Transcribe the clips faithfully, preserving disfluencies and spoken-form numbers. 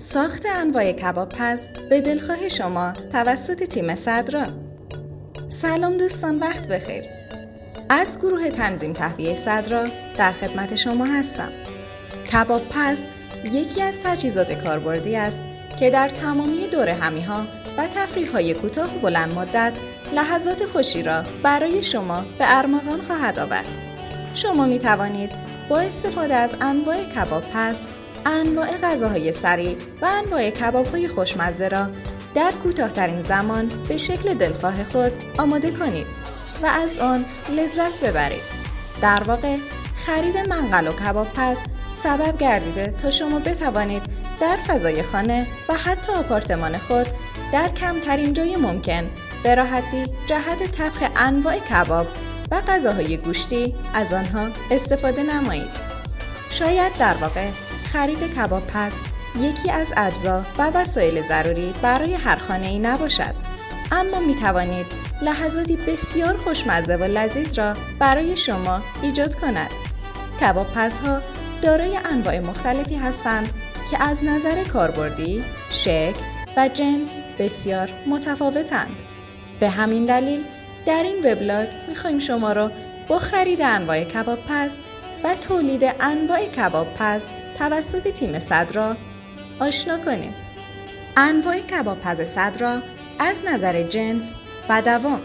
ساخت انواع کباب پز به دلخواه شما توسط تیم صدرا. سلام دوستان، وقت بخیر. از گروه تنظیم تهویه صدرا در خدمت شما هستم. کباب پز یکی از تجهیزات کاربردی است که در تمامی دوره همی‌ها و تفریح‌های کوتاه و بلند مدت لحظات خوشی را برای شما به ارمغان خواهد آورد. شما می توانید با استفاده از انواع کباب پز انواع غذاهای سریع و انواع کباب‌های خوشمزه را در کوتاه‌ترین زمان به شکل دلخواه خود آماده کنید و از آن لذت ببرید. در واقع خرید منقل و کباب پز سبب گردیده تا شما بتوانید در فضای خانه و حتی آپارتمان خود در کمترین جای ممکن به راحتی جهت طبخ انواع کباب و غذاهای گوشتی از آنها استفاده نمایید. شاید در واقع خرید کباب پز یکی از اجزا و وسایل ضروری برای هر خانه‌ای نباشد، اما می توانید لحظاتی بسیار خوشمزه و لذیذ را برای شما ایجاد کند. کباب پزها دارای انواع مختلفی هستند که از نظر کاربردی، شکل و جنس بسیار متفاوتند. به همین دلیل در این وبلاگ می‌خوایم شما را با خرید انواع کباب پز و تولید انواع کباب پز توسط تیم صدرا آشنا کنیم. انواع کباب پز صدرا از نظر جنس و دوام.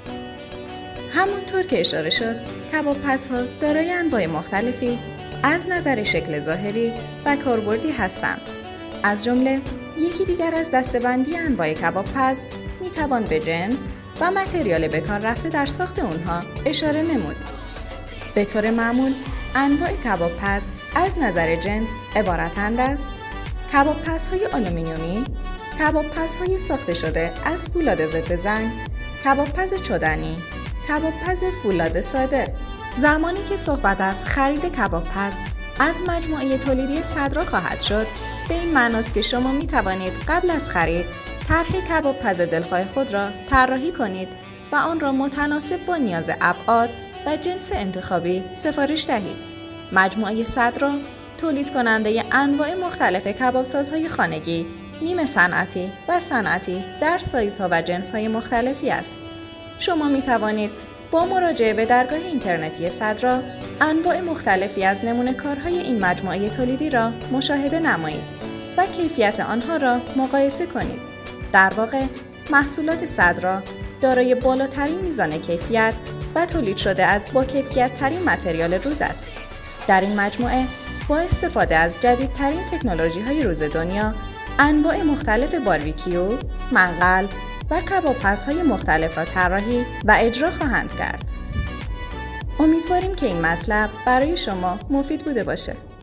همونطور که اشاره شد، کباب پزها دارای انواع مختلفی از نظر شکل ظاهری و کاربردی هستند. از جمله یکی دیگر از دسته‌بندی انواع کباب پز میتوان به جنس و متریال به کار رفته در ساخت اونها اشاره نمود. به طور معمول انواع کباب پز از نظر جنس عبارتند از کباب پزهای آلومینیومی، کباب پزهای ساخته شده از فولاد ضد زنگ، کباب پز چدنی، کباب پز فولاد ساده. زمانی که صحبت از خرید کباب پز از مجموعه تولیدی صدرا خواهد شد، به این معناست که شما می توانید قبل از خرید طرح کباب پز دلخواه خود را طراحی کنید و آن را متناسب با نیاز ابعاد و جنس انتخابی سفارش دهید. مجموعه صدرا تولید کننده انواع مختلف کبابسازهای خانگی، نیمه صنعتی و صنعتی در سایزها و جنس‌های مختلفی است. شما می توانید با مراجعه به درگاه اینترنتی صدرا انواع مختلفی از نمونه کارهای این مجموعه تولیدی را مشاهده نمایید و کیفیت آنها را مقایسه کنید. در واقع محصولات صدرا دارای بالاترین میزان کیفیت و تولید شده از با کیفیت ترین متریال روز است. در این مجموعه با استفاده از جدیدترین تکنولوژی های روز دنیا انواع مختلف باربیکیو، منقل و کباب پزهای مختلف را طراحی و اجرا خواهند کرد. امیدواریم که این مطلب برای شما مفید بوده باشه.